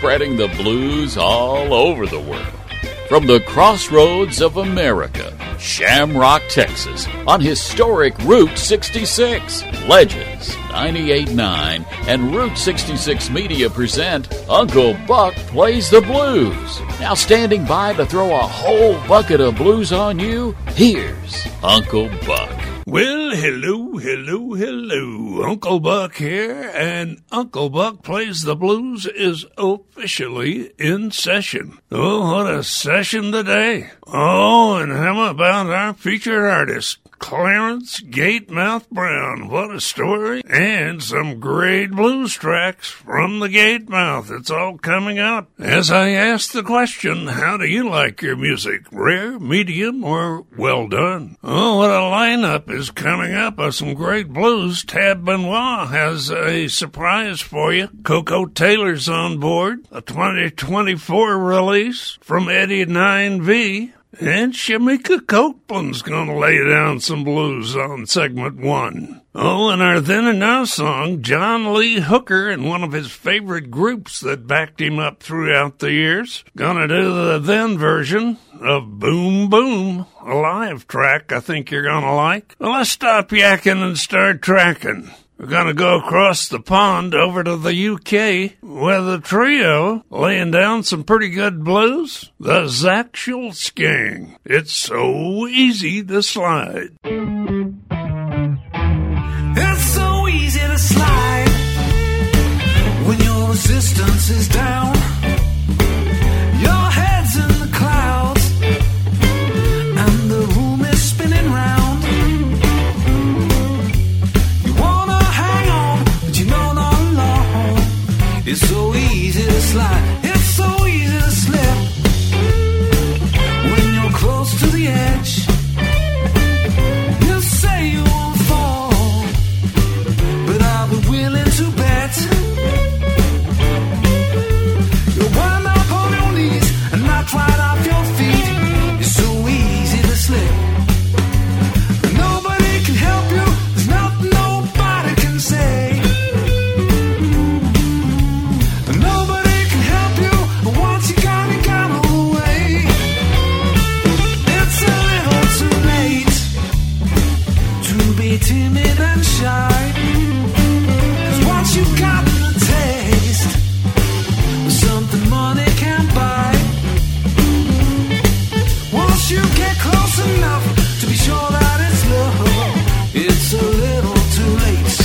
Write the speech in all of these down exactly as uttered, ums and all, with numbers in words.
spreading the blues all over the world. From the crossroads of America, Shamrock, Texas, on historic Route sixty-six, Legends ninety-eight point nine and Route sixty-six Media present Uncle Buck Plays the Blues. Now standing by to throw a whole bucket of blues on you, here's Uncle Buck. Well, hello, hello, hello. Uncle Buck here, and Uncle Buck Plays the Blues is officially in session. Oh, what a session today. Oh, and how about our featured artist, Clarence Gatemouth Brown? What a story. And some great blues tracks from the Gatemouth. It's all coming up. As I ask the question, how do you like your music? Rare, medium, or well done? Oh, what a lineup is coming up of some great blues. Tab Benoit has a surprise for you. Coco Taylor's on board. A twenty twenty-four release from Eddie nine V. And Shamika Copeland's going to lay down some blues on segment one. Oh, and our Then and Now song, John Lee Hooker and one of his favorite groups that backed him up throughout the years, going to do the then version of Boom Boom, a live track I think you're going to like. Well, let's stop yakking and start tracking. We're going to go across the pond over to the U K with a trio laying down some pretty good blues, the Zach Schultz Gang. It's so easy to slide. It's so easy to slide when your resistance is down. Your head's in the clouds and the room is spinning round. It's so easy to slide, it's so easy to slip when you're close to the edge. You say you won't fall, but I'll be willing to bet you'll wind up on your knees and not right off your feet. It's so easy to slip. Nobody can help you, there's nothing nobody can say. Timid and shy, 'cause once you got the taste of something money can't buy, once you get close enough to be sure that it's love, it's a little too late.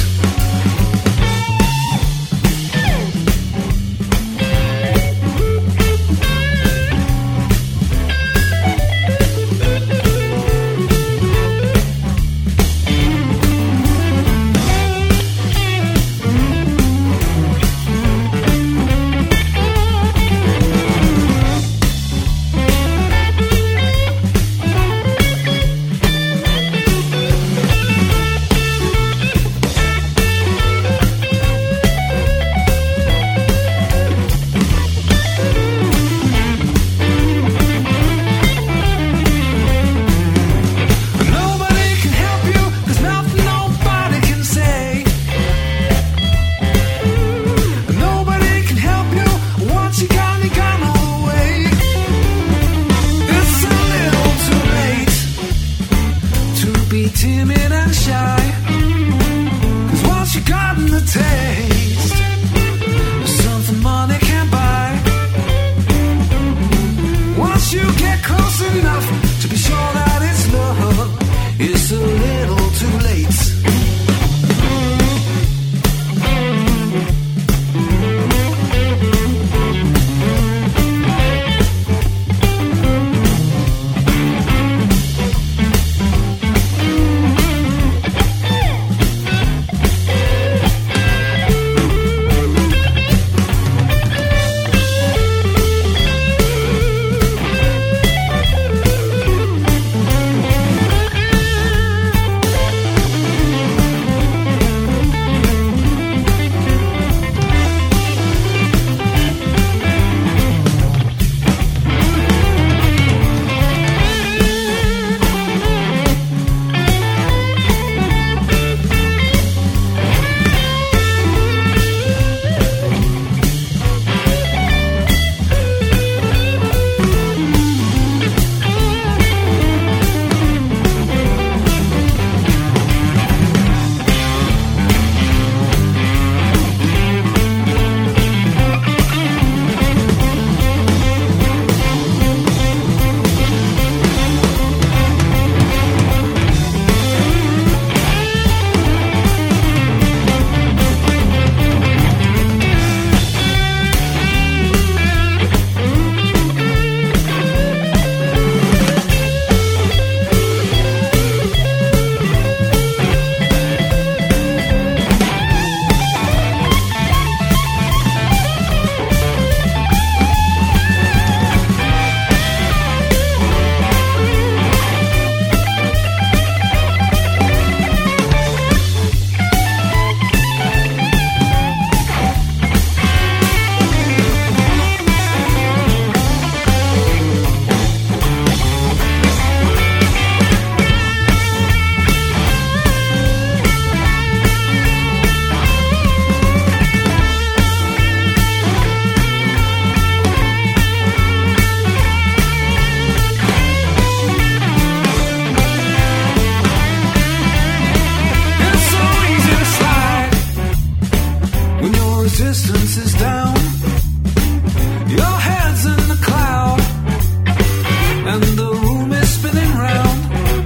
resistance is down. Your head's in the cloud, and the room is spinning round.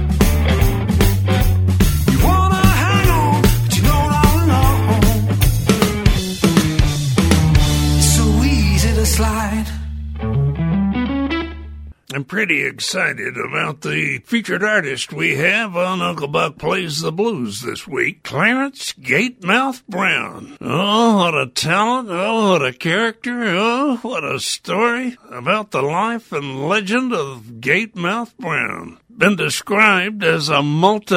You wanna hang on, but you know all along it's so easy to slide. I'm pretty excited about the featured artist we have on Uncle Buck Plays the Blues this week, Clarence Gatemouth Brown. Oh, what a talent, oh, what a character, oh, what a story about the life and legend of Gatemouth Brown. Been described as a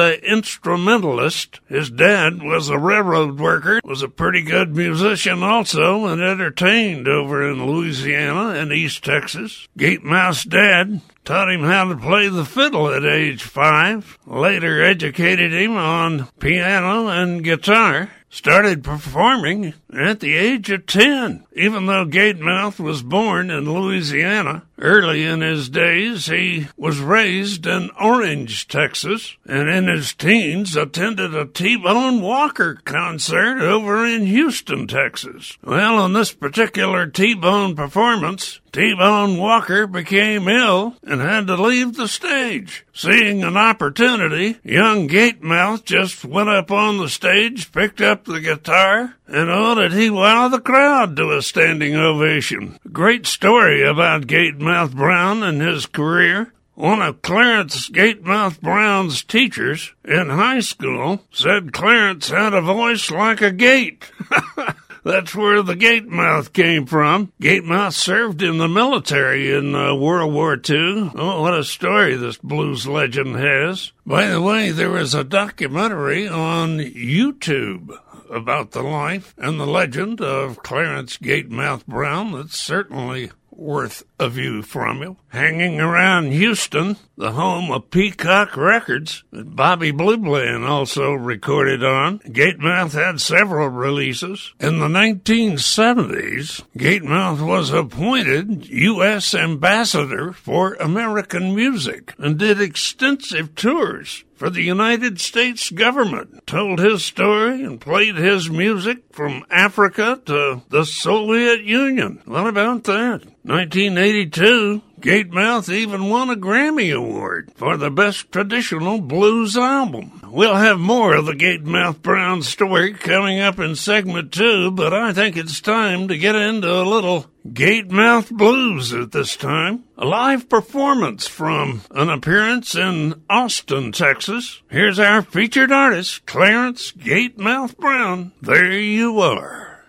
multi-instrumentalist. His dad was a railroad worker, was a pretty good musician also, and entertained over in Louisiana and East Texas. Gatemouth's dad taught him how to play the fiddle at age five, later educated him on piano and guitar. Started performing at the age of ten. Even though Gatemouth was born in Louisiana, early in his days he was raised in Orange, Texas, and in his teens attended a T-Bone Walker concert over in Houston, Texas. Well, on this particular T-Bone performance, T-Bone Walker became ill and had to leave the stage. Seeing an opportunity, young Gatemouth just went up on the stage, picked up the guitar, and oh, did he wow the crowd to a standing ovation. Great story about Gatemouth Brown and his career. One of Clarence Gatemouth Brown's teachers in high school said Clarence had a voice like a gate. That's where the Gatemouth came from. Gatemouth served in the military in uh, World War Two. Oh, what a story this blues legend has. By the way, there was a documentary on YouTube about the life and the legend of Clarence Gatemouth Brown that's certainly worth a view from him. Hanging around Houston, the home of Peacock Records, that Bobby Blue Bland also recorded on. Gatemouth had several releases. In the nineteen seventies, Gatemouth was appointed U S ambassador for American music and did extensive tours for the United States government, told his story and played his music from Africa to the Soviet Union. What about that? nineteen eighty-two, Gatemouth even won a Grammy Award for the Best Traditional Blues Album. We'll have more of the Gatemouth Brown story coming up in segment two, but I think it's time to get into a little Gatemouth Blues at this time. A live performance from an appearance in Austin, Texas. Here's our featured artist, Clarence Gatemouth Brown. There you are.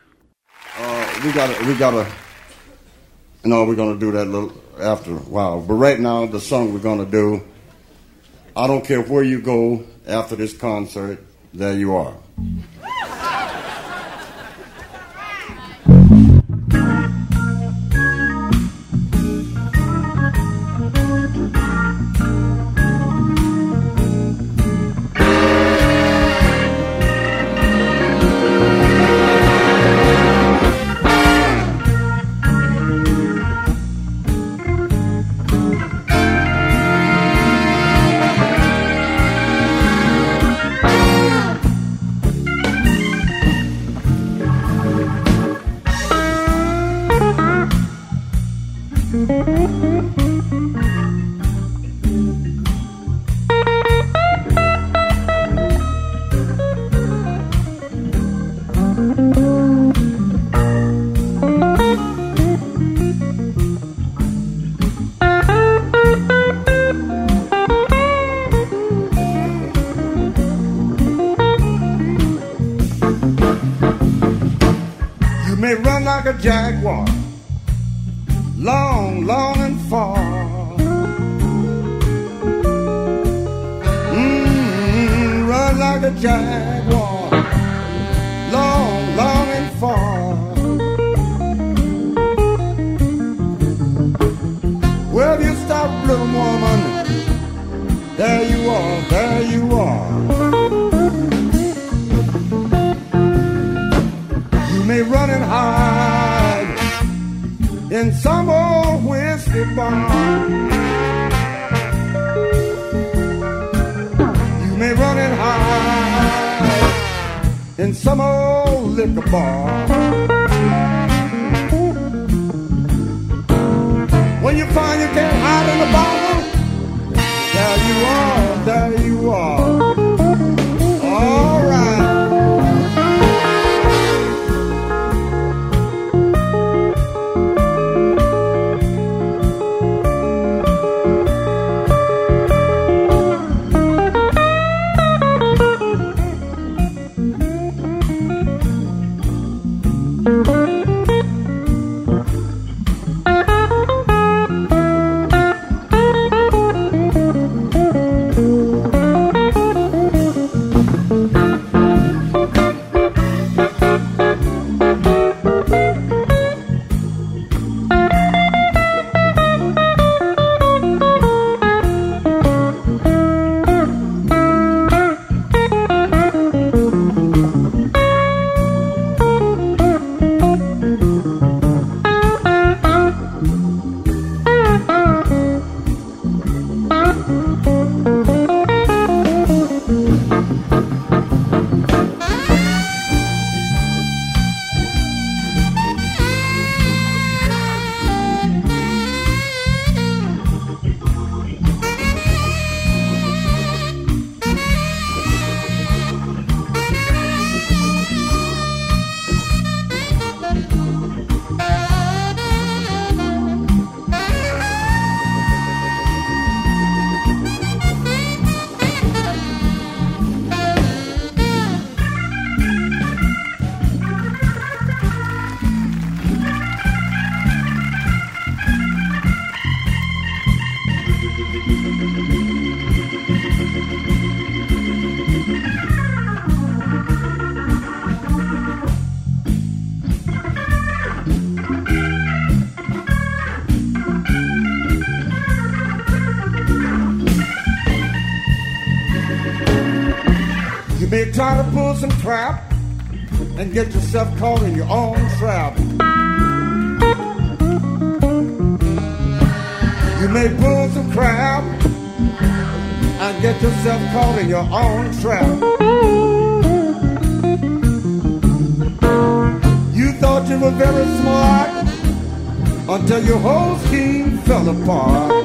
Uh, we gotta, we gotta, you know, we're gonna do that a little after a while. But right now, the song we're gonna do, I don't care where you go after this concert, there you are. A jaguar, long, long and far. Mm, run like a jaguar, long, long and far. Well, you stop, little woman, there you are, there you are. You may run and hide in some old whiskey bar. You may run and hide in some old liquor bar. When you find you can't hide in the bottle, there you are, there you are. All right. You may try to pull some crap and get yourself caught in your own trap. You may pull some crap and get yourself caught in your own trap. You thought you were very smart until your whole scheme fell apart.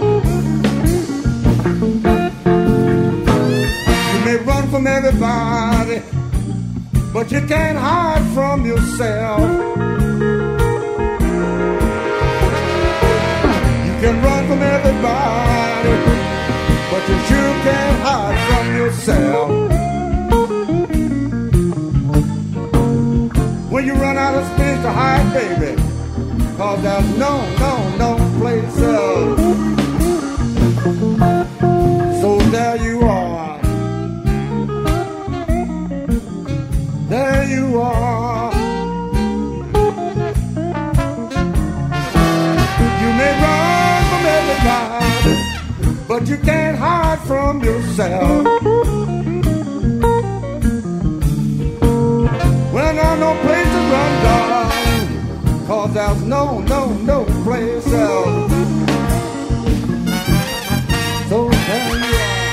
You may run from everybody, but you can't hide from yourself. You can run from everybody, but you sure can't hide from yourself. When you run out of space to hide, baby, 'cause there's no, no, no place else. So there you are. There you are. You may run from everybody, but you can't hide from yourself. Well, there's no place to run, darling, 'cause there's no, no, no place else. So there you are.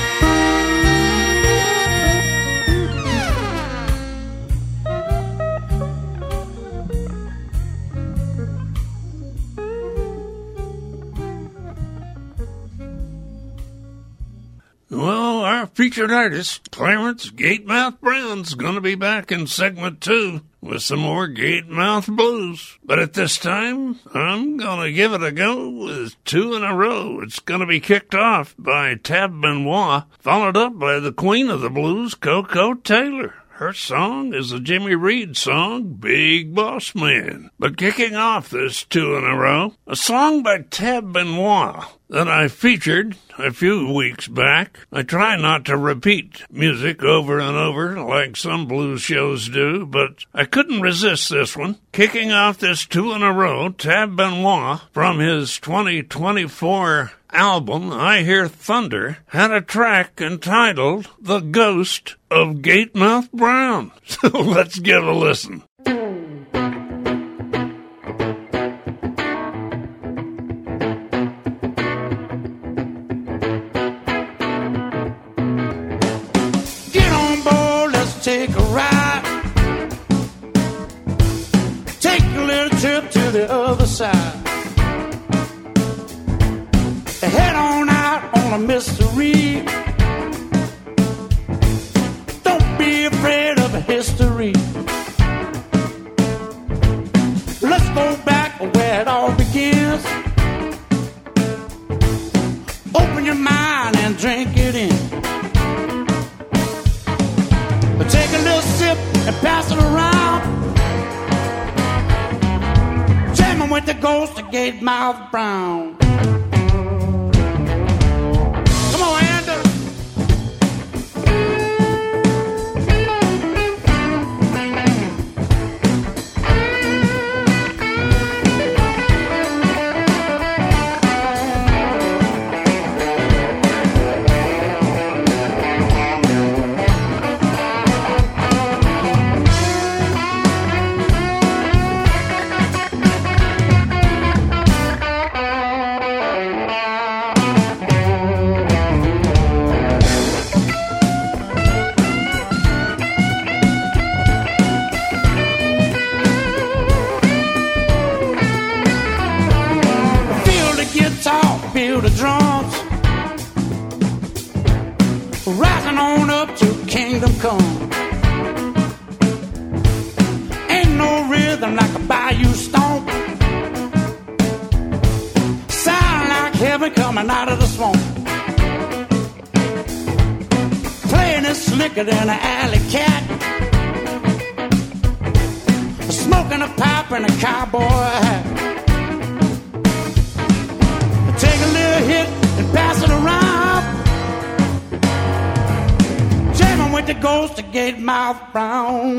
Well, our featured artist, Clarence Gatemouth Brown's going to be back in segment two with some more Gatemouth blues. But at this time, I'm going to give it a go with two in a row. It's going to be kicked off by Tab Benoit, followed up by the queen of the blues, Coco Taylor. Her song is the Jimmy Reed song, Big Boss Man. But kicking off this two in a row, a song by Tab Benoit that I featured a few weeks back. I try not to repeat music over and over like some blues shows do, but I couldn't resist this one. Kicking off this two in a row, Tab Benoit, from his twenty twenty-four album, I Hear Thunder, had a track entitled The Ghost of Gatemouth Brown. So let's give a listen. Get on board, let's take a ride. Take a little trip to the other side. on a mystery. Don't be afraid of history. Let's go back where it all begins. Open your mind and drink it in. Take a little sip and pass it around. Jamming with the ghost of Gate Mouth Brown. Come on, Andrew. Feel the drums rising on up to kingdom come. Ain't no rhythm like a bayou stomp. Sound like heaven coming out of the swamp. Playing it slicker than an alley cat. Smoking a pipe in a cowboy hat. Take a little hit and pass it around. Jamming with the ghost of Gate Mouth Brown.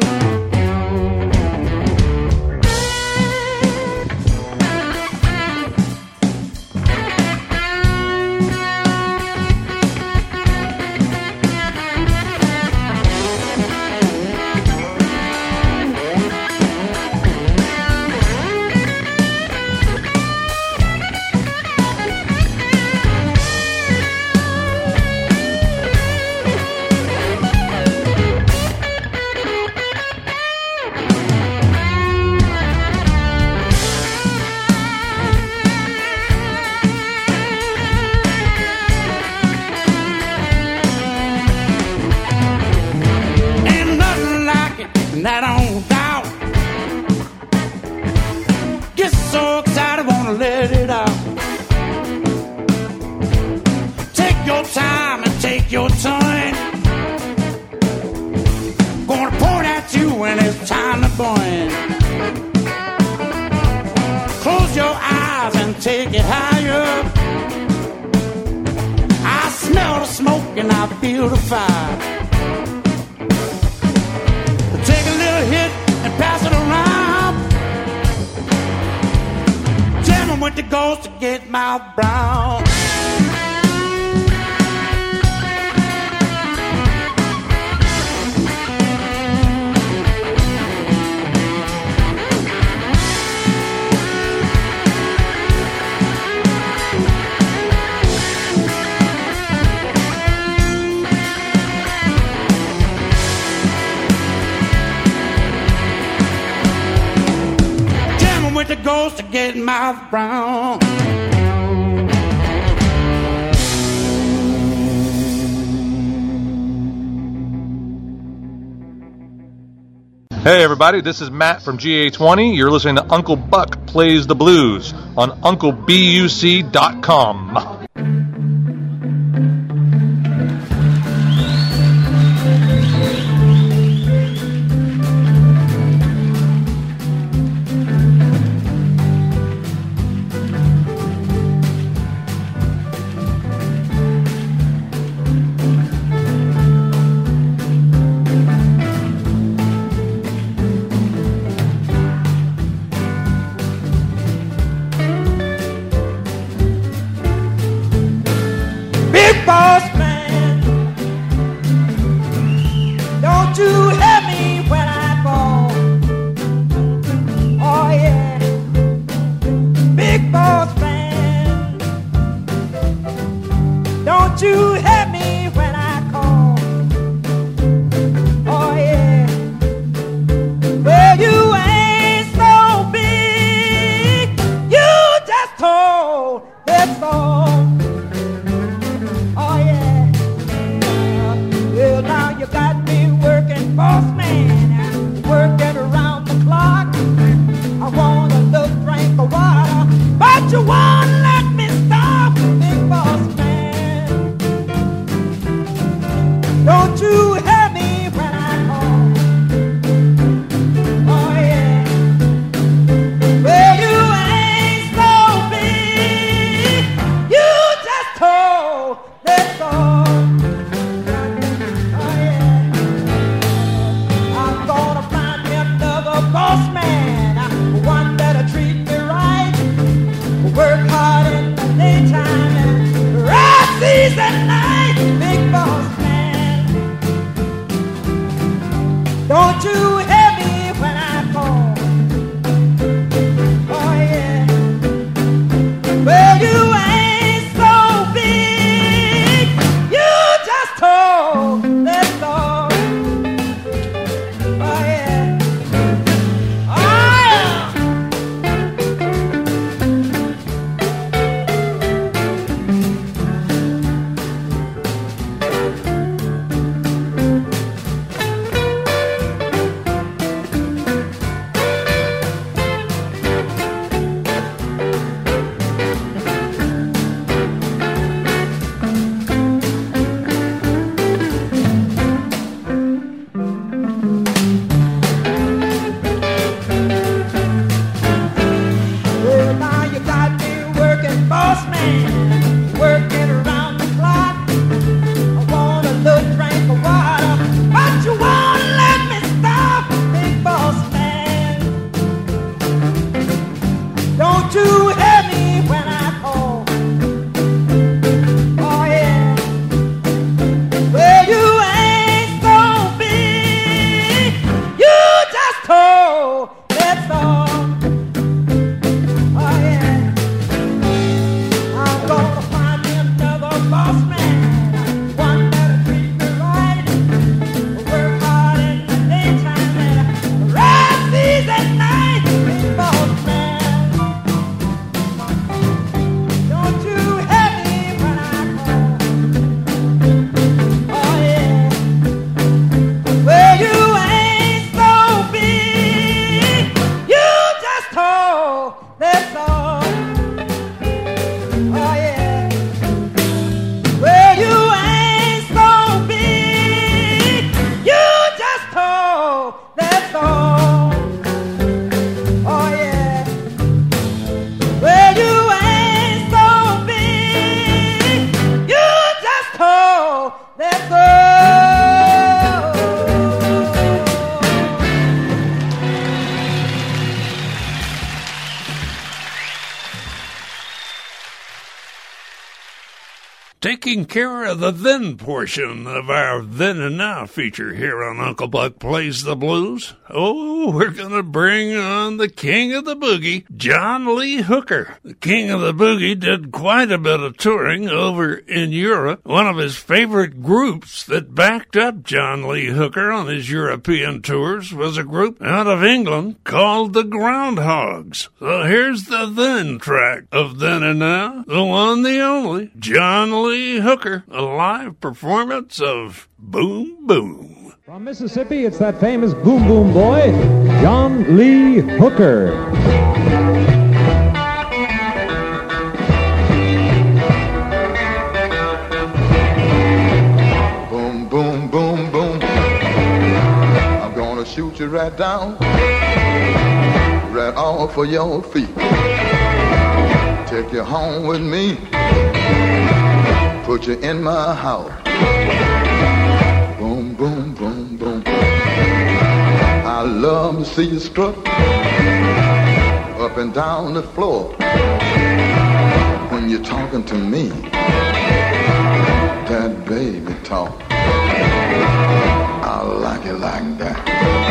And I don't doubt. Get so excited, wanna let it out. Take your time and take your time. Gonna point at you when it's time to burn. Close your eyes and take it higher. I smell the smoke and I feel the fire. Hit and pass it around. Jamming with the ghost to Gate Mouth Brown. With the ghost of Gate Mouth Brown. Hey everybody, this is Matt from G A twenty. You're listening to Uncle Buck Plays the Blues on uncle buc dot com. you won't let me stop, big boss man. Don't you hear me when I call? Oh yeah. Well, you ain't so big. You just told that's all. Oh yeah. I'm gonna find me another boss man, one that'll treat me right, work hard in the daytime and rest seas at night, big boss man. Don't you hear me when I call? Oh yeah. Well, you ain't so big. You just told that's all. Oh yeah. Oh yeah. Well, now you got me working, boss man, working around the clock. I want a little drink of water, but you won't let me stop, big boss man. Don't you hear me when I call? Oh yeah. Well, you ain't so big. You just told that's all. Oh yeah. I'm gonna find me another boss man, one that'll treat me right, work hard in the daytime and rest seas at night, big boss man. Don't you hear me when I call? Oh yeah. Well, you ain't so big. You just told that's all. Oh yeah. Well, you ain't so big. You just told that's all. Oh yeah. Well, you ain't so big. You just told that's all. Taking care of the then portion of our Then and Now feature here on Uncle Buck Plays the Blues. Oh, we're going to bring on the king of the boogie, John Lee Hooker. The king of the boogie did quite a bit of touring over in Europe. One of his favorite groups that backed up John Lee Hooker on his European tours was a group out of England called the Groundhogs. So here's the then track of Then and Now, the one, the only, John Lee Hooker, a live performance of Boom Boom. From Mississippi, it's that famous boom boom boy, John Lee Hooker. Boom, boom, boom, boom. I'm gonna shoot you right down, right off of your feet. Take you home with me, put you in my house. Boom, boom, boom, boom. I love to see you strut up and down the floor when you're talking to me. That baby talk, I like it like that.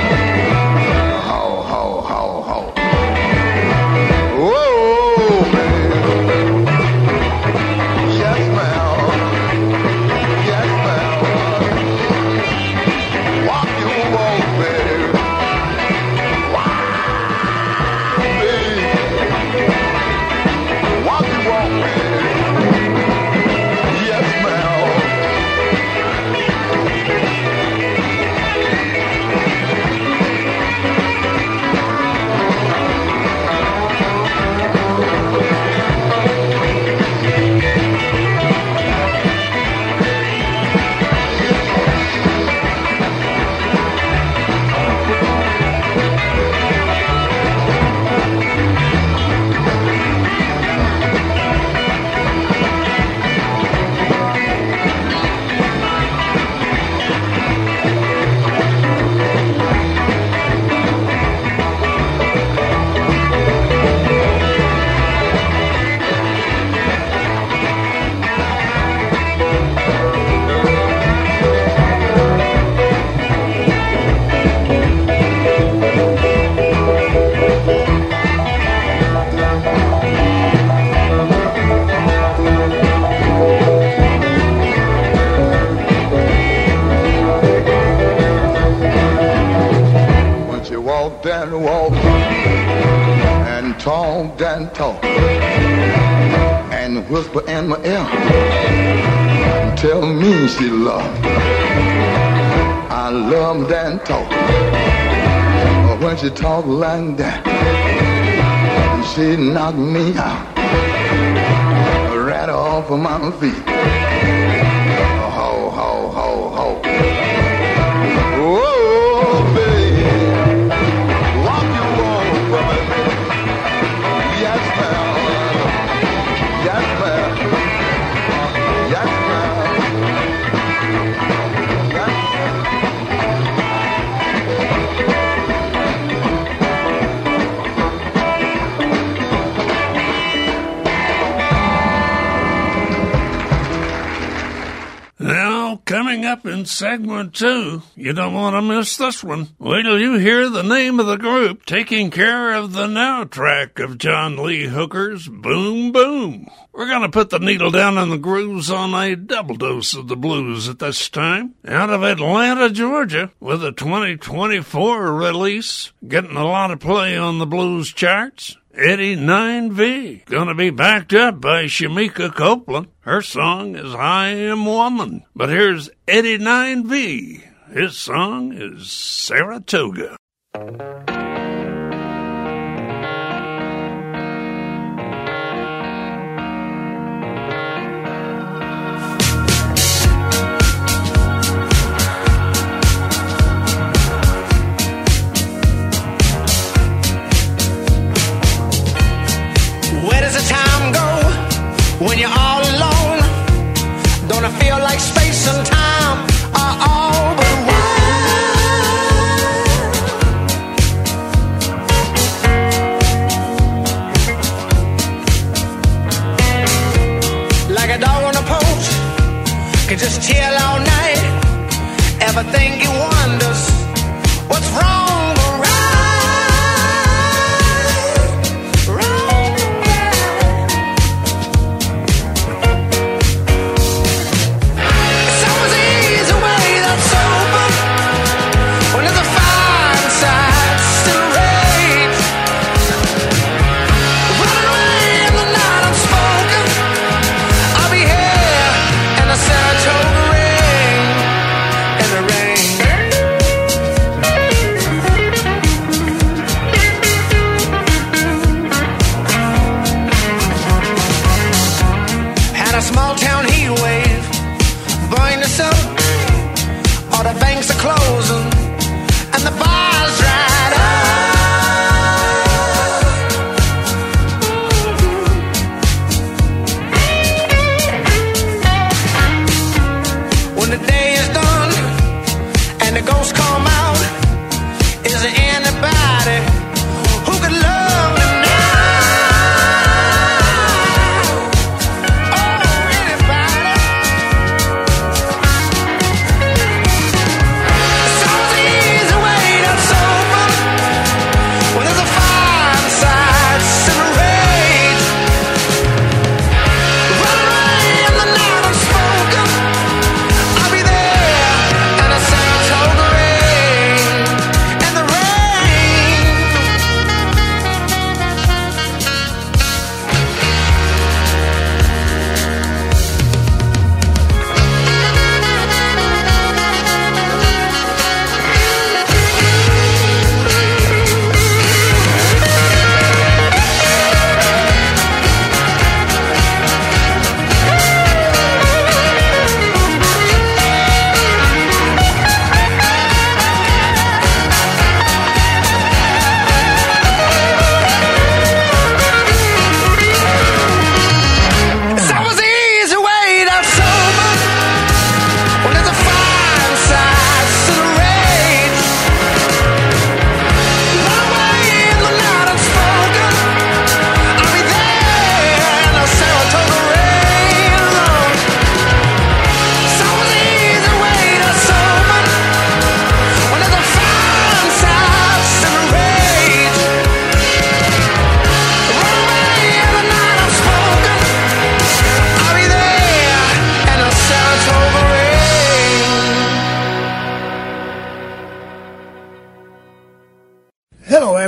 How, how, how, how. Whoa, baby. Yes, ma'am. Yes, ma'am. Walk your walk, baby. Wow, baby. Walk your walk, baby. Yes, ma'am. and talked and talked and whisper in my ear, tell me she loved me. I loved and talked. When she talked like that, she knocked me out, right off of my feet. Ho, ho, ho, ho. Oh, baby, walk you on for me. Yes, ma'am. Yes, ma'am. Yes, ma'am. Yes, Now, coming up in segment two, you don't want to miss this one. Wait till you hear the name of the group taking care of the now track of John Lee Hooker's Boom Boom. We're going to put the needle down in the grooves on a double dose of the blues at this time. Out of Atlanta, Georgia, with a twenty twenty-four release, getting a lot of play on the blues charts. Eddie nine V, gonna be backed up by Shamika Copeland. Her song is I Am Woman. But here's Eddie nine V. His song is Saratoga. Where does the time go when you're all alone? Don't I feel like space and time are all but one? Like a dog on a poach, can just chill all night. Ever think he wonders what's wrong? Saratoga Red.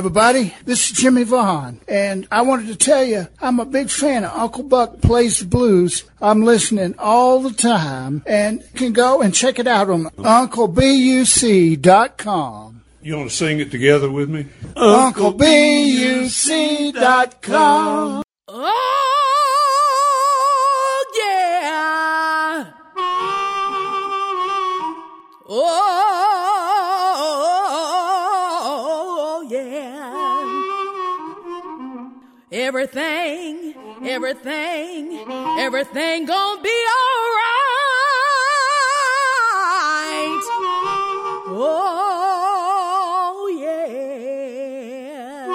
everybody. This is Jimmy Vaughn, and I wanted to tell you I'm a big fan of Uncle Buck Plays the Blues. I'm listening all the time, and you can go and check it out on uncle b u c dot com. You want to sing it together with me? uncle b u c dot com. Oh, yeah. Oh, yeah. Everything, everything, everything gonna be all right. Oh, yeah.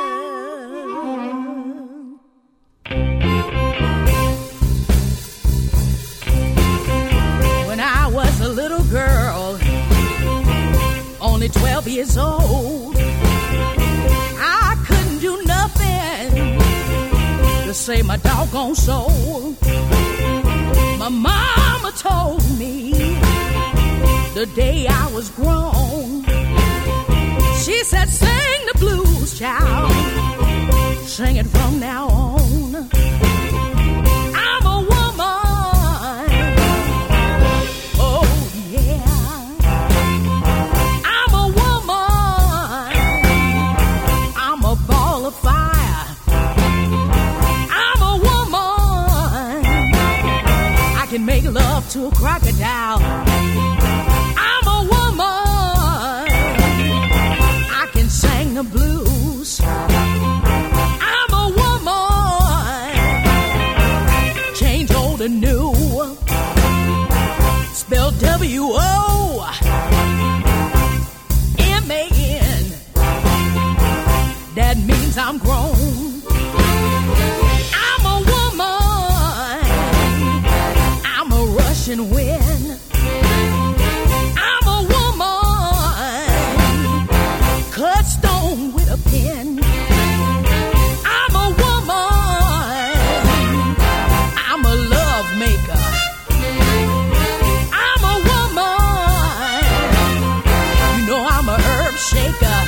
When I was a little girl, only twelve years old, I couldn't do nothing to save my doggone soul. My mama told me the day I was grown, she said, sing the blues, child, sing it from now on. I'm a woman, oh yeah, I'm a woman, I'm a ball of fire, I'm a woman, I can make love to a crocodile. I'm a woman, I can sing the blues. I'm a woman, change old and new, spell W O M A N, that means I'm grown. I'm a woman, I'm a Russian wind, I'm a woman, cut stone with a pen. I'm a woman, I'm a love maker. I'm a woman, you know I'm a herb shaker.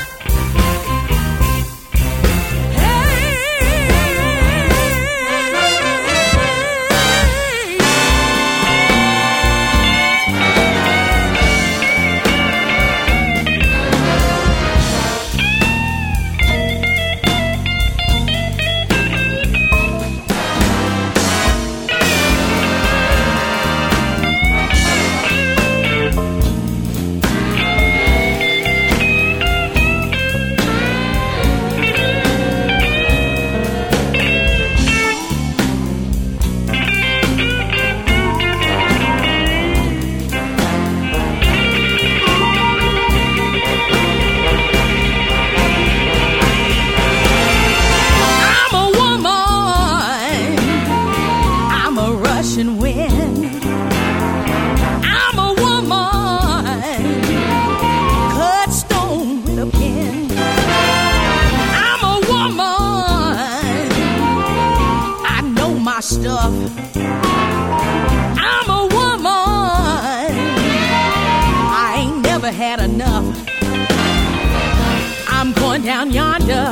Stuff. I'm a woman, I ain't never had enough. I'm going down yonder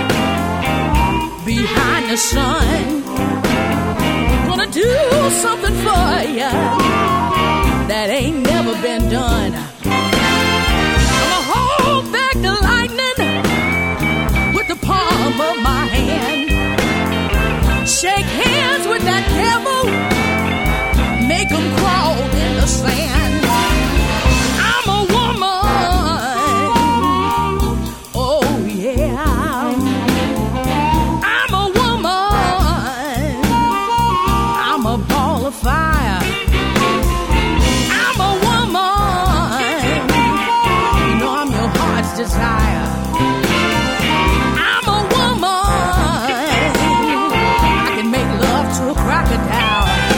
behind the sun, gonna do something for ya that ain't never been done. I'ma hold back the lightning with the palm of my hand, shake hands with that devil, make him crawl in the sand. I'm a woman, oh yeah. I'm a woman, I'm a ball of fire. I'm a woman, you know I'm your heart's desire. I'm a woman, to a crocodile.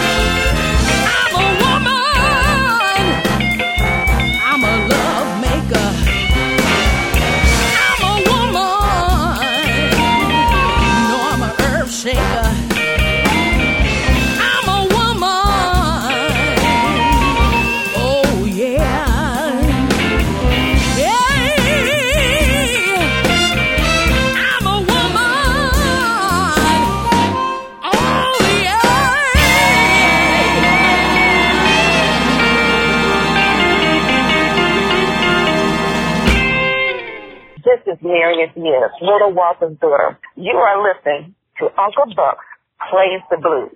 various years, Little Walter's daughter. You are listening to Uncle Buck Plays the Blues.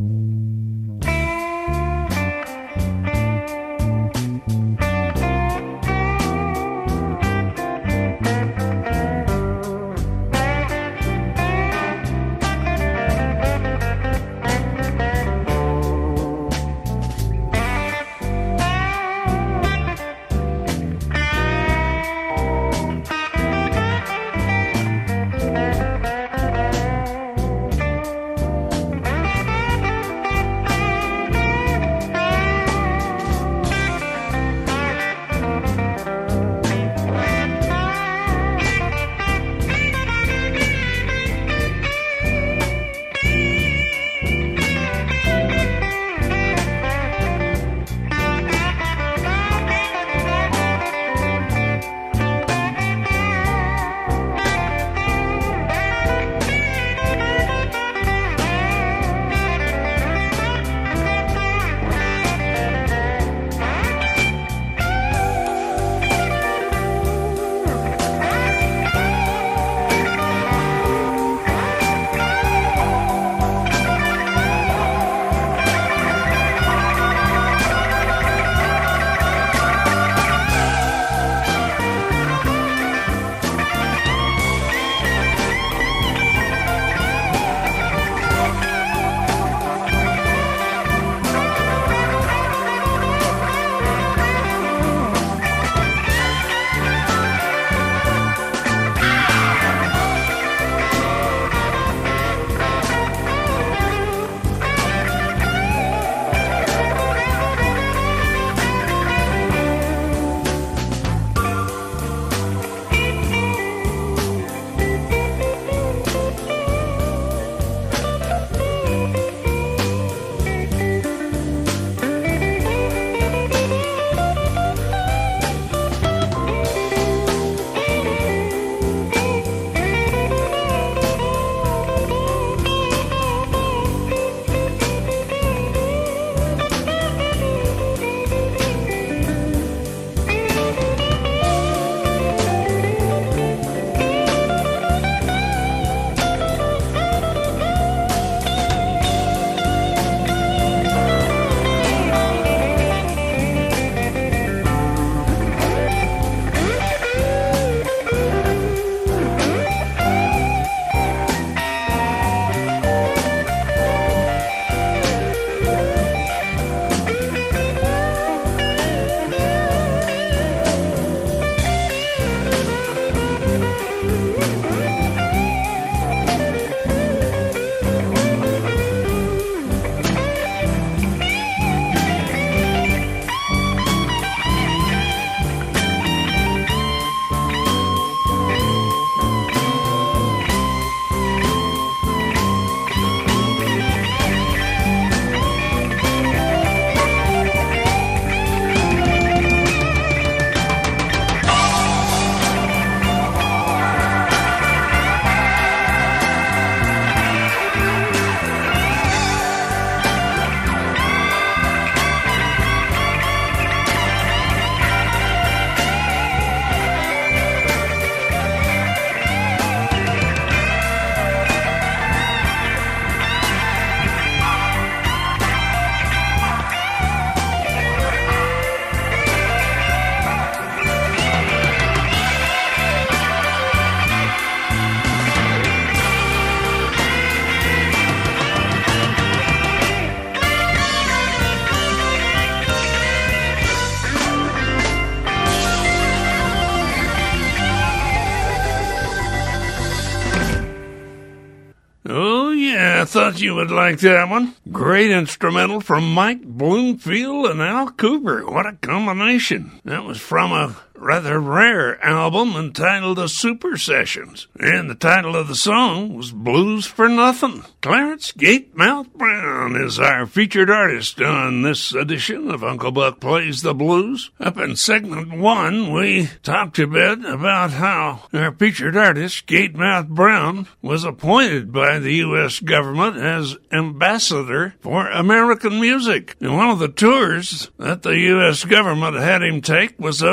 I thought you would like that one. Great instrumental from Mike Bloomfield and Al Cooper. What a combination. That was from a rather rare album entitled The Super Sessions. And the title of the song was Blues for Nothing. Clarence Gatemouth Brown is our featured artist on this edition of Uncle Buck Plays the Blues. Up in segment one, we talked a bit about how our featured artist, Gatemouth Brown, was appointed by the U S government as ambassador for American music. And one of the tours that the U S government had him take was over to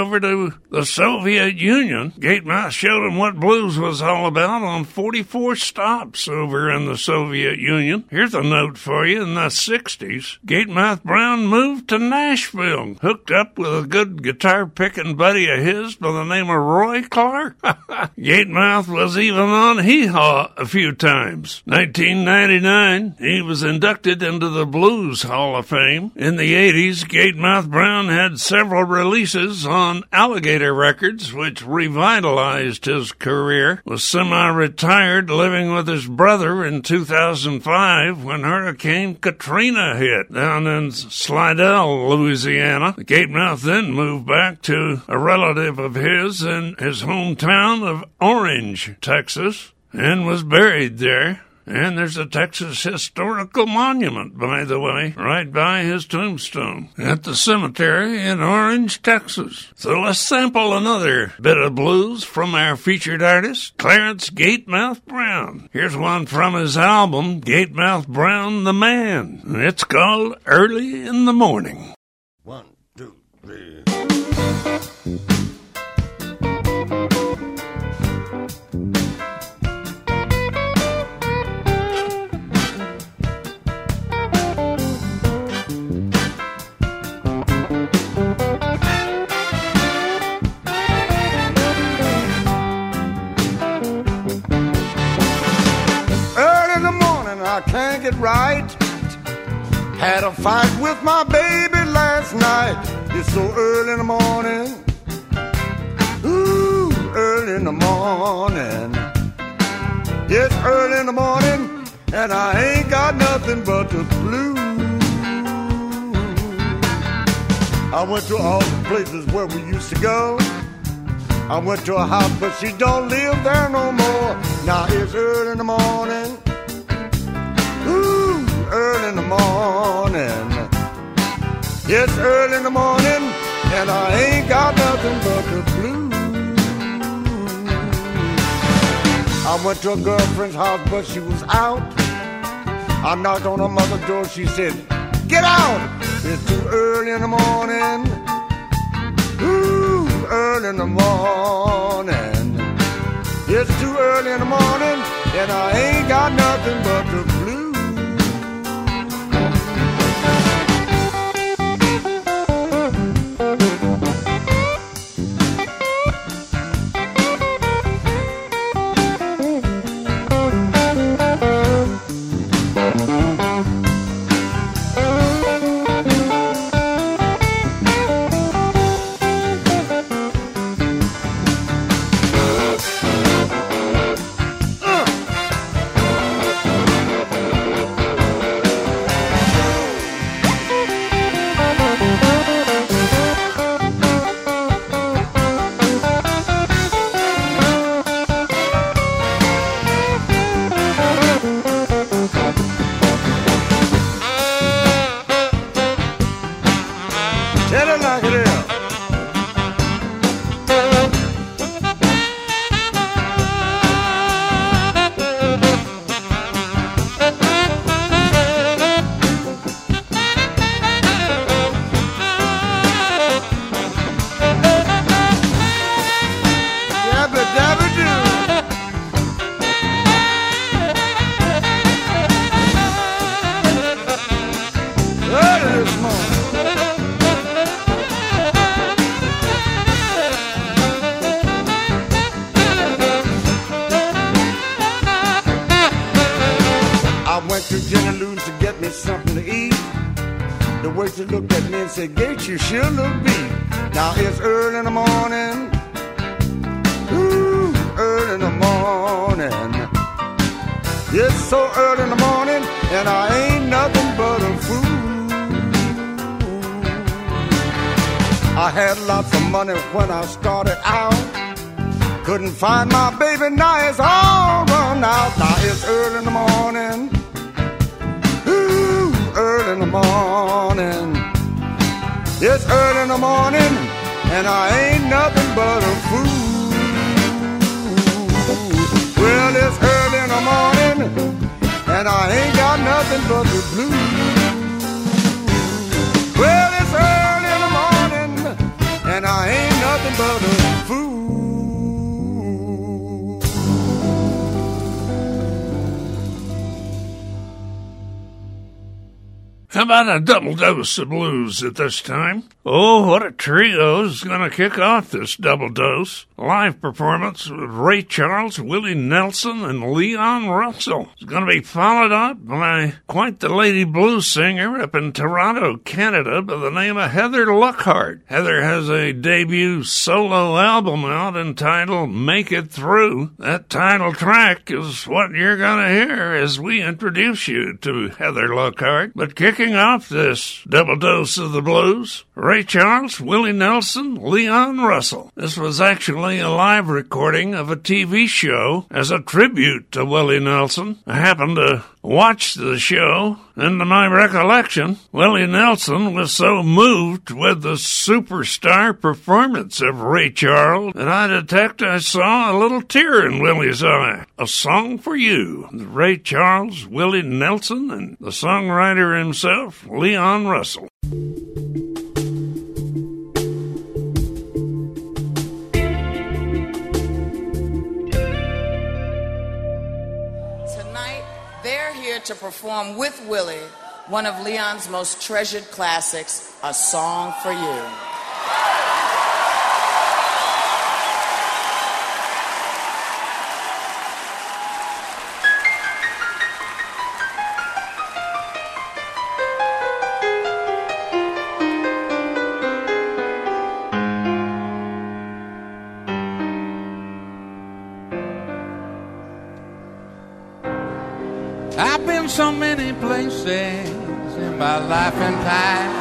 to the Soviet Union. Gatemouth showed him what blues was all about on forty-four stops over in the Soviet Union. Here's a note for you. In the sixties, Gatemouth Brown moved to Nashville, hooked up with a good guitar-picking buddy of his by the name of Roy Clark. Gatemouth was even on Hee Haw a few times. nineteen ninety-nine, he was inducted into the Blues Hall of Fame. In the eighties, Gatemouth Brown had several releases on Alligator Records, which revitalized his career. Was semi-retired, living with his brother in two thousand five when Hurricane Katrina hit down in Slidell, Louisiana. Gatemouth then moved back to a relative of his in his hometown of Orange, Texas, and was buried there. And there's a Texas Historical Monument, by the way, right by his tombstone at the cemetery in Orange, Texas. So let's sample another bit of blues from our featured artist, Clarence Gatemouth Brown. Here's one from his album, Gatemouth Brown the Man. It's called Early in the Morning. One, two, three. I can't get right. Had a fight with my baby last night. It's so early in the morning. Ooh, early in the morning. It's early in the morning, and I ain't got nothing but the blues. I went to all the places where we used to go. I went to a house, but she don't live there no more. Now it's early in the morning. Ooh, early in the morning. It's early in the morning, and I ain't got nothing but the blues. I went to a girlfriend's house, but she was out. I knocked on her mother's door, she said, "Get out! It's too early in the morning." Ooh, early in the morning. It's too early in the morning, and I ain't got nothing but the blues. You sure look beat. Now it's early in the morning. Ooh, early in the morning. It's so early in the morning, and I ain't nothing but a fool. I had lots of money when I started out. Couldn't find my baby, now it's all run out. Now it's early in the morning. Ooh, early in the morning. It's early in the morning, and I ain't nothing but a fool. Well, it's early in the morning, and I ain't got nothing but the blues. Well, it's early in the morning, and I ain't nothing but the How about a double dose of blues at this time? Oh, what a trio is going to kick off this double dose. Live performance with Ray Charles, Willie Nelson, and Leon Russell. It's going to be followed up by quite the lady blues singer up in Toronto, Canada, by the name of Heather Luckhart. Heather has a debut solo album out entitled Make It Through. That title track is what you're going to hear as we introduce you to Heather Luckhart. But kicking off this double dose of the blues, Ray Charles, Willie Nelson, Leon Russell. This was actually a live recording of a T V show as a tribute to Willie Nelson. I happened to watch the show, and to my recollection, Willie Nelson was so moved with the superstar performance of Ray Charles that I detect I saw a little tear in Willie's eye. A Song for You, Ray Charles, Willie Nelson, and the songwriter himself, Leon Russell. To perform with Willie one of Leon's most treasured classics, A Song for You. I've been so many places in my life and time.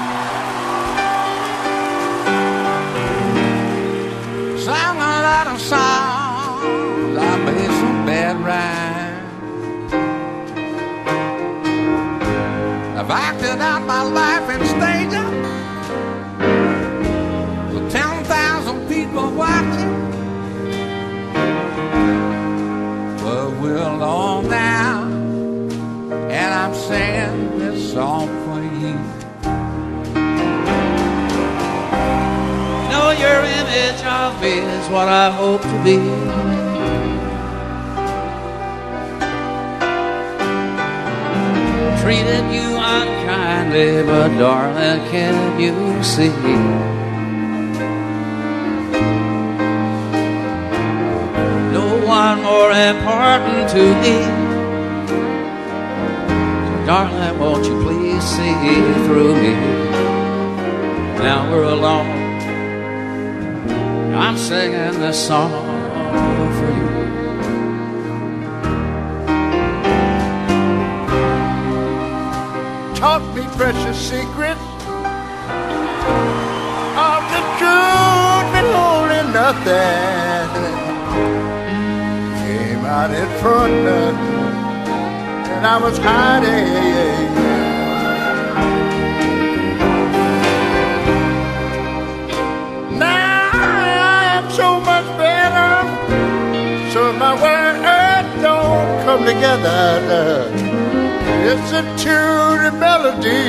Sang a lot of songs, I made some bad rhymes. I've acted out my life in stages with ten thousand people watching. But we're alone now, and I'm singing this song for you. Know your image of me is what I hope to be. Treated you unkindly, but darling, can you see? No one more important to me. Darling, won't you please see through me? Now we're alone, I'm singing this song for you. Taught me precious secrets of the truth and holding nothing. Came out in front of and I was hiding. Now I am so much better, so my words don't come together. Listen to the melody,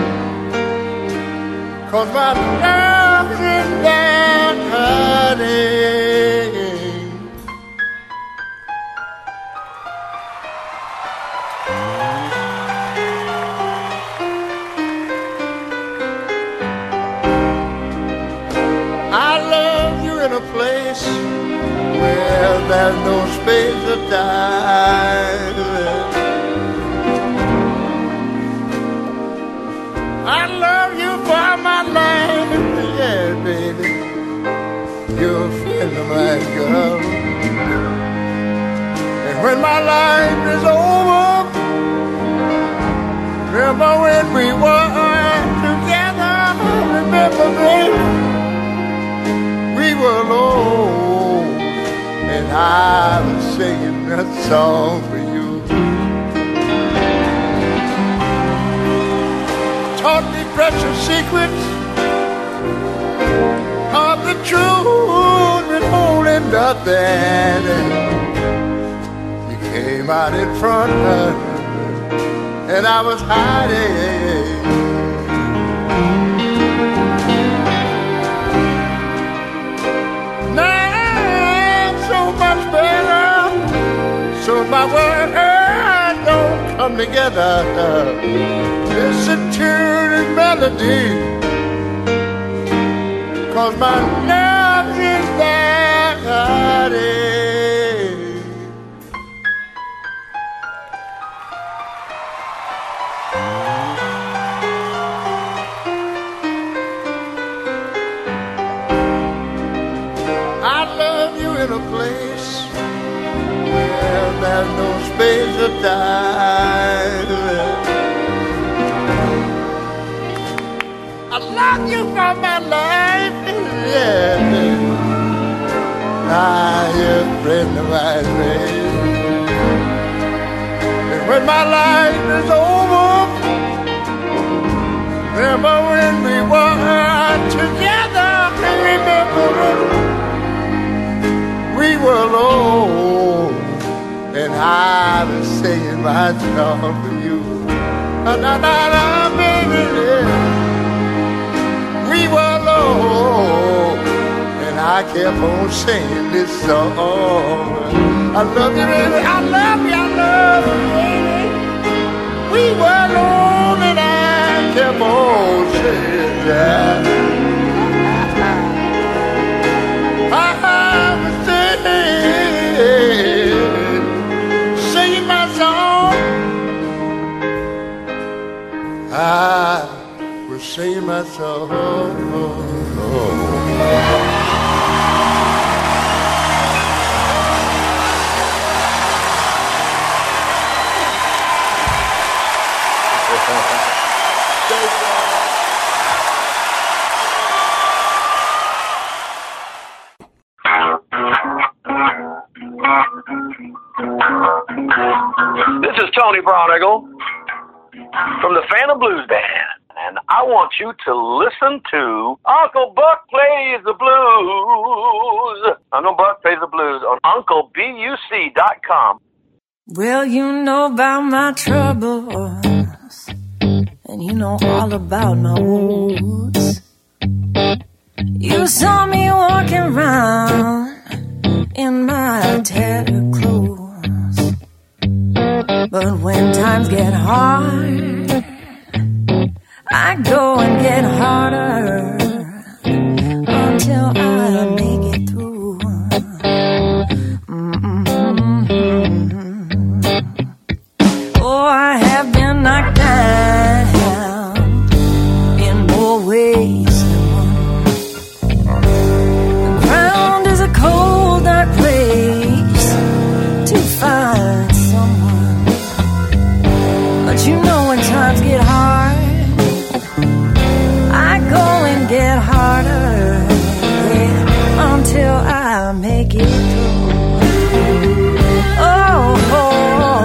'cause my love is that honey. Place where there's no space or time. I love you for my life, yeah, baby. You're a friend of mine, girl. And when my life is over, remember when we were together. Remember, baby, we were alone, and I was singing that song for you. Taught me precious secrets of the truth and holding nothing. You came out in front of me, and I was hiding. So my word don't come together. Listen to the melody, 'cause my love is there. I love you in a place where there's no space or time. I love you for my life, yeah. Ah, you're a friend of mine, and when my life is over, remember when we were together, remember we were alone, and I was singing my song for you. Na na na, baby, yeah. We were alone, and I kept on singing this song. I love you, baby, I love you, I love you, baby. We were alone, and I kept on singing that. I was singing, singing my song. I was singing my song. This is Tony Bronigal from the Phantom Blues Band, and I want you to listen to Uncle Buck Plays the Blues. Uncle Buck Plays the Blues on Uncle B U C dot com. Well, you know about my troubles, and you know all about my woes. You saw me walking around in my tattered clothes, but when times get hard, I go and get harder until I make it through. Mm-hmm. Oh, I have been knocked down in more ways than one. The ground is a cold, dark place to find someone. But you know when times get hard, I go and get harder, yeah, until I make it through. Oh, oh,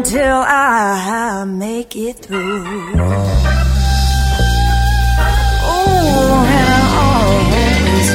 until I make it through. Oh, and I always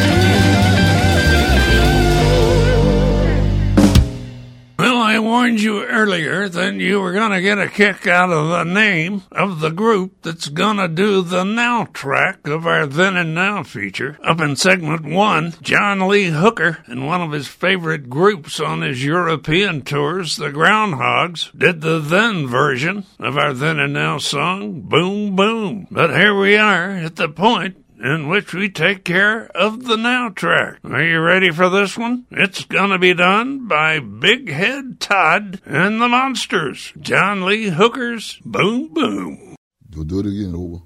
Well, I warned you earlier that you were going to get a kick out of the name of the group that's going to do the Now track of our Then and Now feature. Up in segment one, John Lee Hooker and one of his favorite groups on his European tours, the Groundhogs, did the then version of our Then and Now song, Boom Boom. But here we are at the point in which we take care of the Now track. Are you ready for this one? It's gonna be done by Big Head Todd and the Monsters. John Lee Hooker's Boom Boom. We'll do it again, over.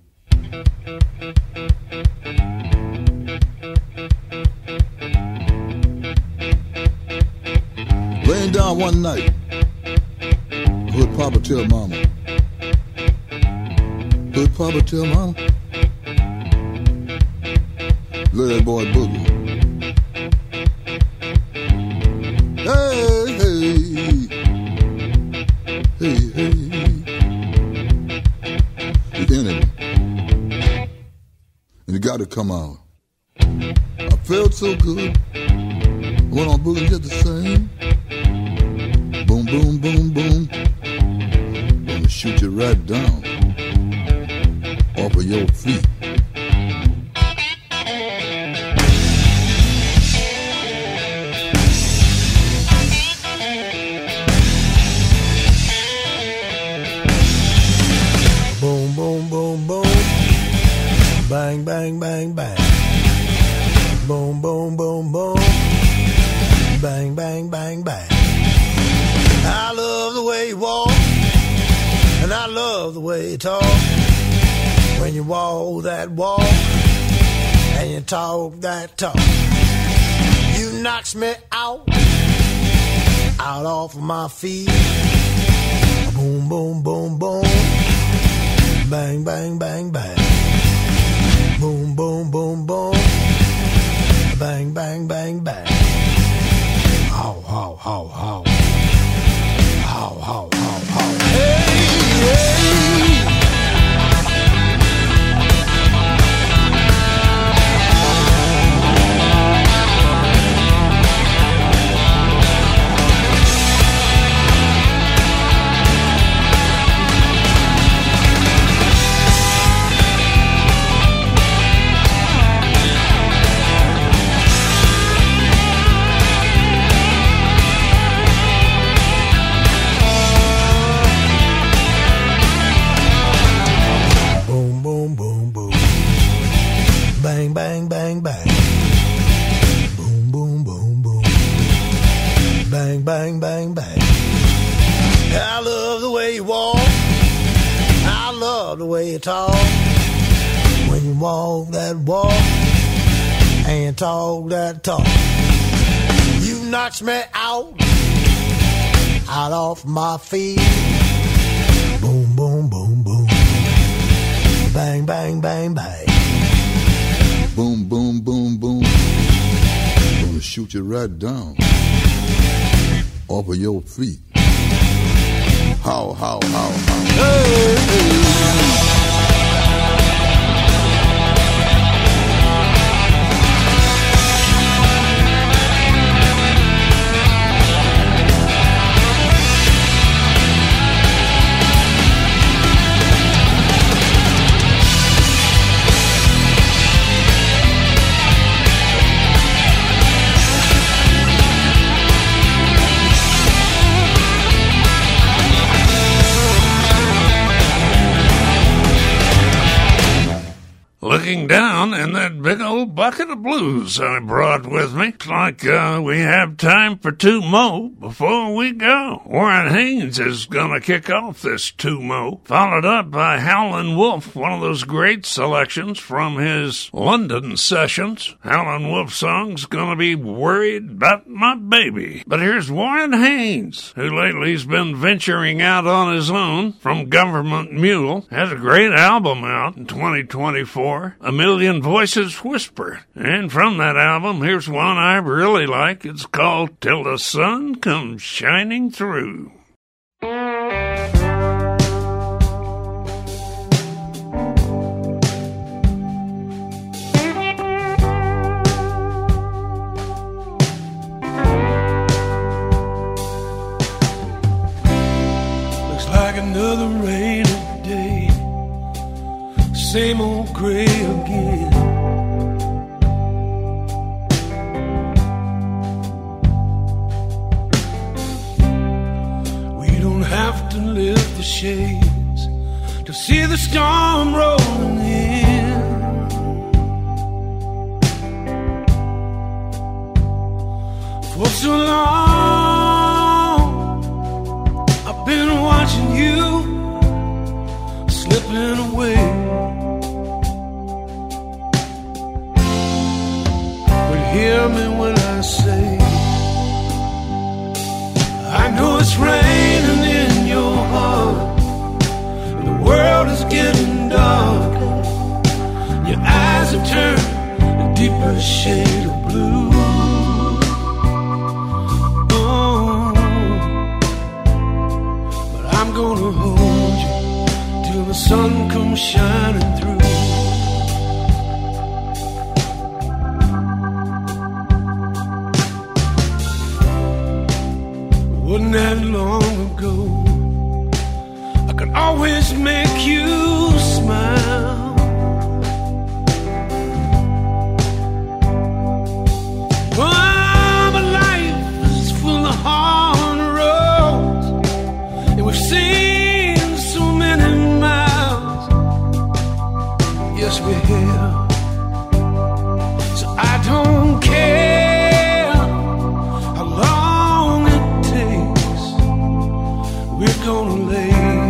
Laying down one night, heard Papa tell Mama. Heard Papa tell Mama. Let that boy boogie. Hey, hey, hey, hey. The enemy. And you got to come out. I felt so good. Went on boogie just the same. Boom, boom, boom, boom. Gonna shoot you right down off of your feet. Bang, bang, bang, bang. Boom, boom, boom, boom. Bang, bang, bang, bang. I love the way you walk, and I love the way you talk. When you walk that walk, and you talk that talk, you knocks me out, out off of my feet. Boom, boom, boom, boom. Bang, bang, bang, bang. Boom, boom, boom, boom. Bang, bang, bang, bang. How, how, how, how. How, how, how, how. Hey, hey. Bang, bang, bang, bang. Boom, boom, boom, boom. Bang, bang, bang, bang. I love the way you walk. I love the way you talk. When you walk that walk and you talk that talk, you knocks me out, out off my feet. Boom, boom, boom, boom. Bang, bang, bang, bang. Boom, boom, boom, boom. Gonna shoot you right down off of your feet. How, how, how, how. Hey, hey. Looking down in that big old bucket of blues I brought with me, it's like uh, we have time for two mo before we go. Warren Haynes is going to kick off this two mo, followed up by Howlin' Wolf, one of those great selections from his London sessions. Howlin' Wolf song's going to be Worried About My Baby. But here's Warren Haynes, who lately's been venturing out on his own from Government Mule. Has a great album out in twenty twenty-four. A Million Voices Whisper. And from that album, here's one I really like. It's called Till the Sun Comes Shining Through. like another rainy day, same old gray again. We don't have to lift the shades to see the storm rolling in. For so long I've been watching you slipping away, but hear me when I say I know it's raining in your heart, and the world is getting darker. Your eyes have turned a deeper shade of blue. Oh, but I'm gonna hold you till the sun comes shining through. Wasn't that long ago I could always make you smile. Oh, but life is full of hard roads, and we've seen so many miles. Yes, we have. So I don't care how long it takes, we're gonna lay.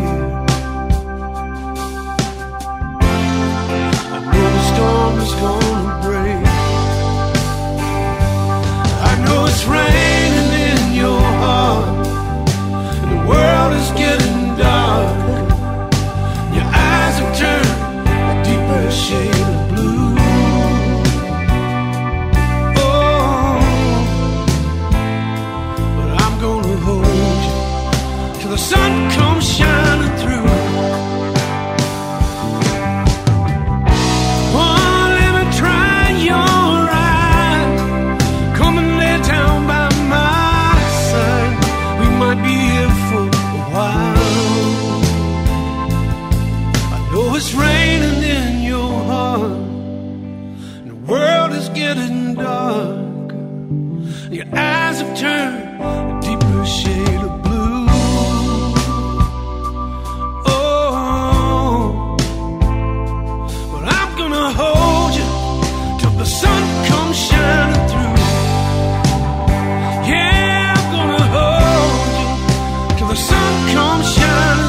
I know the storm is gonna break. I know it's raining in your heart, and the world is getting dark. Your eyes have turned a deeper shade of blue. Oh, but I'm gonna hold you till the sun comes shining through. Oh, let me try your eyes. Come and lay down by my side. We might be here for a while. I know it's raining in your heart, and the world is getting dark. Your eyes have turned a deeper shade of blue. Oh, but I'm gonna hold you till the sun comes shining through. Yeah, I'm gonna hold you till the sun comes shining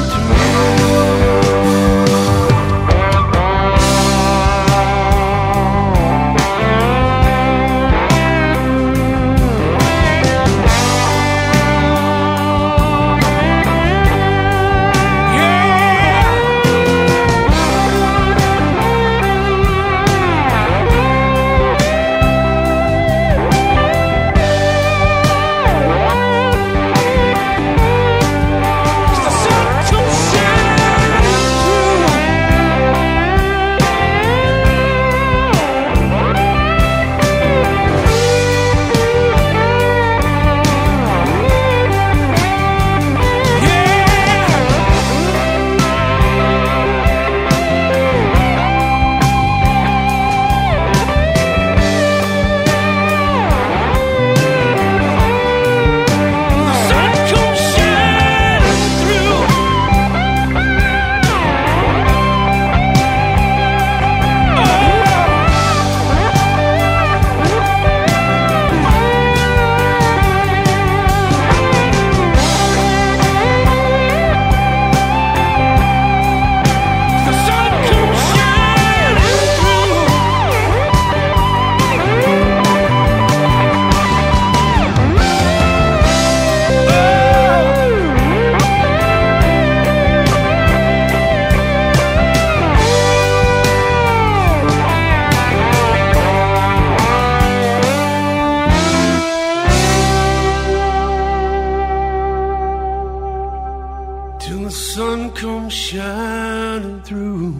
till the sun comes shining through.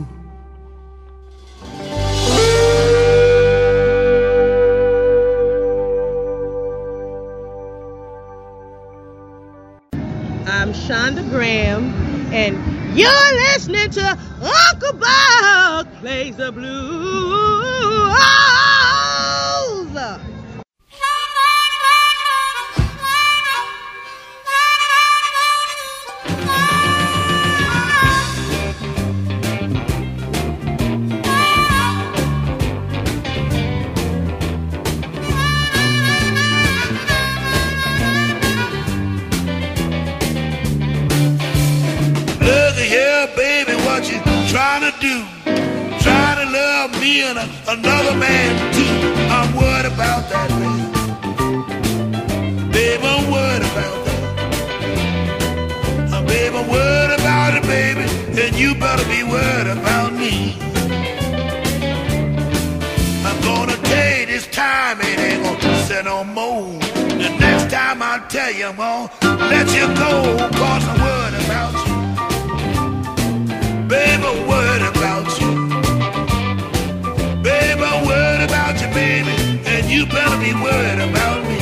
I'm Shonda Graham, and you're listening to Uncle Buck Plays the Blues. Yeah, baby, what you trying to do? Trying to love me and a, another man too. I'm worried about that, baby. Baby, I'm worried about that. Uh, baby, I'm worried about it, baby. And you better be worried about me. I'm gonna tell you this time it ain't gonna say no more. The next time I'll tell you I'm gonna let you go, cause I'm worried about you. Baby, I'm worried about you. Baby, I'm worried about you, baby. And you better be worried about me.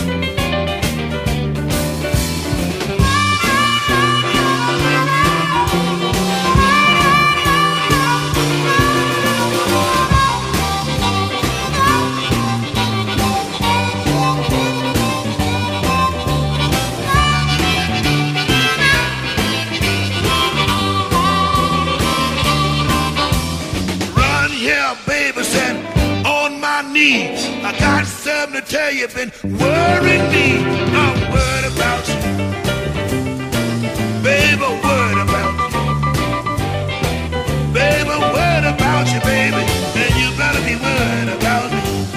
Baby said, on my knees, I got something to tell you, been worrying me. I'm worried about you. Baby, I'm worried about you. Baby, I'm worried about you, baby. And you better be worried about me.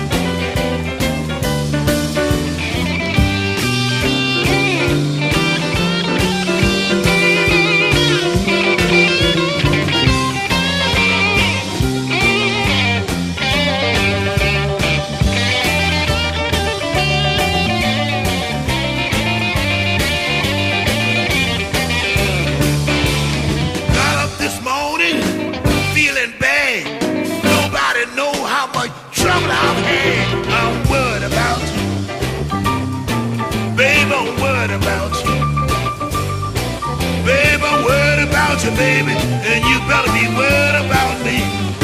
You, baby, and you better be worried about me.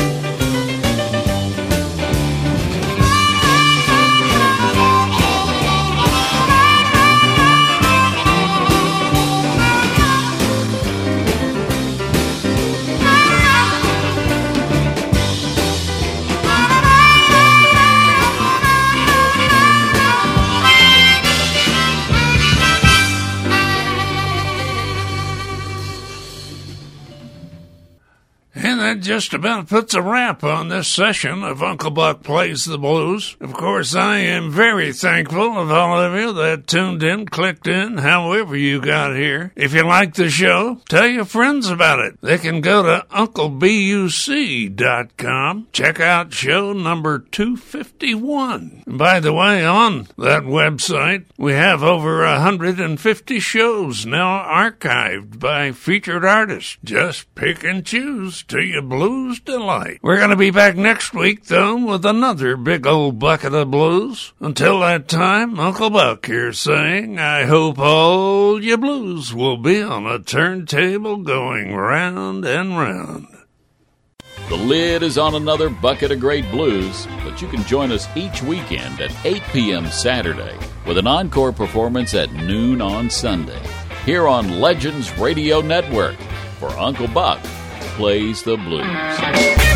And that just about puts a wrap on this session of Uncle Buck Plays the Blues. Of course, I am very thankful of all of you that tuned in, clicked in, however you got here. If you like the show, tell your friends about it. They can go to uncle buc dot com. Check out show number two fifty-one. And by the way, on that website, we have over one hundred fifty shows now archived by featured artists. Just pick and choose to your blues delight. We're going to be back next week, though, with another big old bucket of blues. Until that time, Uncle Buck here saying, I hope all your blues will be on a turntable going round and round. The lid is on another bucket of great blues, but you can join us each weekend at eight p.m. Saturday with an encore performance at noon on Sunday here on Legends Radio Network for Uncle Buck Plays the Blues.